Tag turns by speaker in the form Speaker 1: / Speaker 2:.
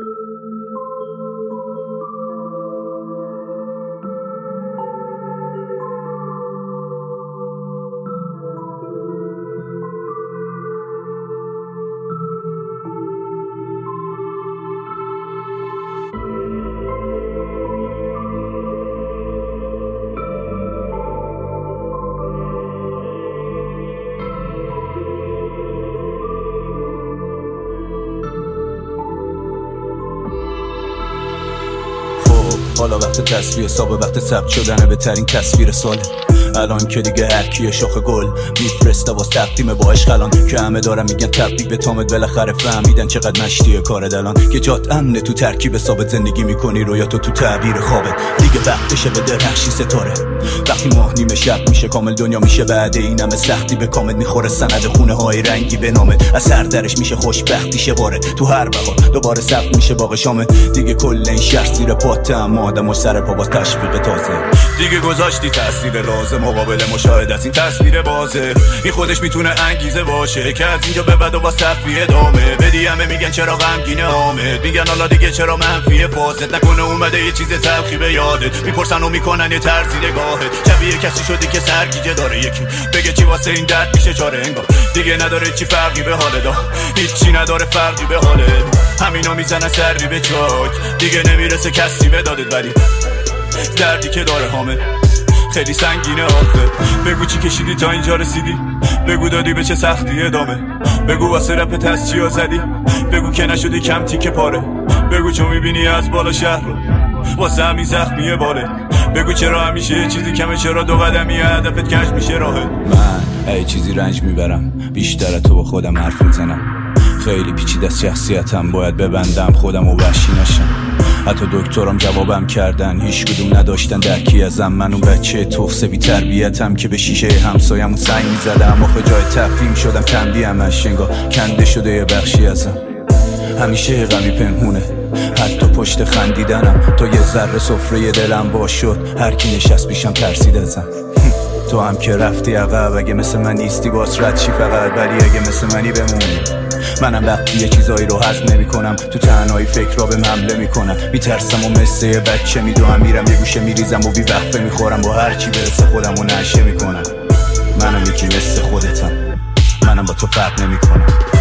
Speaker 1: حالا وقت تصویر حساب وقت ثبت شدنه بهترین تصویر ساله. الان که دیگه هر کیه شاخ گل میفرسته واسه تقدیم با عشق الان که همه دارن میگن تبریک به تامت بالاخره فهمیدن چقدر مشتیه کارت الان که جات امنه تو ترکیب ثابت زندگی میکنی رویاتو تو تعبیر خوابت دیگه وقتشه به درخشی ستاره وقتی ماه نیمه شب میشه کامل دنیا میشه بعد این همه سختی به کامت میخوره سند خونه های رنگی به نامت از سر درش میشه خوشبختی شباره تو هر بهار دوباره سقف میشه باغ شامت دیگه کل این شهر زیر پات اما آدمش سر پا باز تشویق تازه دیگه گذاشتی تاثیر لازم مقابل مشاهده از این تصویر بازه این خودش میتونه انگیزه باشه که از اینجا به بعد و با صفی ادامه بدی همه میگن چرا غمگینه حامد میگن حالا دیگه چرا منفیه فازت نکنه اومده یه چیز تلخی به یادت میپرسن و میکنن یه طرز نگاهت شبیه کسی شدی که سرگیجه داره یکی بگه چی واسه این درد میشه چاره انگار دیگه نداره چی فرقی به حالت هیچی نداره فرقی به حالت همینا میزنن سری به چاک دیگه نمیرسه کسی به دادت ولی دردی که داره حامد خیلی سنگینه آخه بگو چی کشیدی تا اینجا رسیدی بگو دادی به چه سختی ادامه بگو واسه رپ تسجیح زدی بگو که نشدی کم تیکه پاره بگو چون میبینی از بالا شهر رو واسه همین زخمیه باله بگو چرا همیشه یه چیزی کمه چرا دو قدمی هدفت کج میشه راهه من ای چیزی رنج میبرم بیشتر تو با خودم حرف میزنم خیلی پیچیده از شخصیتم باید ببندم خودم و وحشی نشم حتی دکترم جوابم کردن هیچ کدوم نداشتن درکی ازم من اون بچه تخصه بی تربیتم که به شیشه همسایمون سنگ میزدم آخه جای تفهیم شدم تنبیهم انگار کنده شده یه بخشی ازم همیشه غمی پنهونه حتی پشت خندیدنم تا یه ذره سفره دلم باز شد هر کی نشست پیشم ترسید ازم تو هم که رفتی عقب اگه مثل من نیستی باز رد چی فقط ولی اگه مثل منی بمونی منم وقتی یه چیزایی رو هضم نمی کنم تو تنهایی فکر را به حمله میکنم میترسم و مثل یه بچه میدوهم میرم یه گوشه میریزم و بی وقفه میخورم با هر چی برسه خودم و نشه میکنم منم یکی مثل خودتم منم با تو فرق نمی کنم